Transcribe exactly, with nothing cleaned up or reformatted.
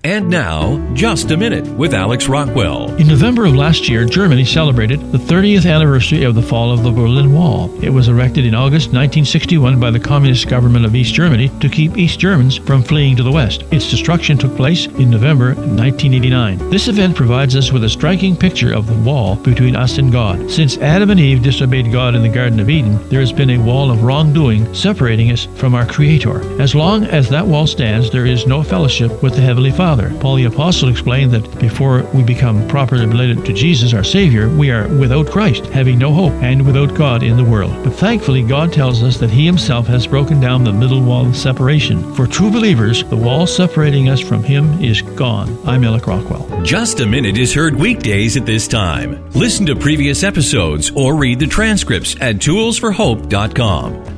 And now, Just a Minute with Alex Rockwell. In November of last year, Germany celebrated the thirtieth anniversary of the fall of the Berlin Wall. It was erected in August nineteen sixty-one by the Communist government of East Germany to keep East Germans from fleeing to the West. Its destruction took place in November nineteen eighty-nine. This event provides us with a striking picture of the wall between us and God. Since Adam and Eve disobeyed God in the Garden of Eden, there has been a wall of wrongdoing separating us from our Creator. As long as that wall stands, there is no fellowship with the Heavenly Father. Paul the Apostle explained that before we become properly related to Jesus, our Savior, we are without Christ, having no hope, and without God in the world. But thankfully, God tells us that He Himself has broken down the middle wall of separation. For true believers, the wall separating us from Him is gone. I'm Alex Rockwell. Just a Minute is heard weekdays at this time. Listen to previous episodes or read the transcripts at tools for hope dot com.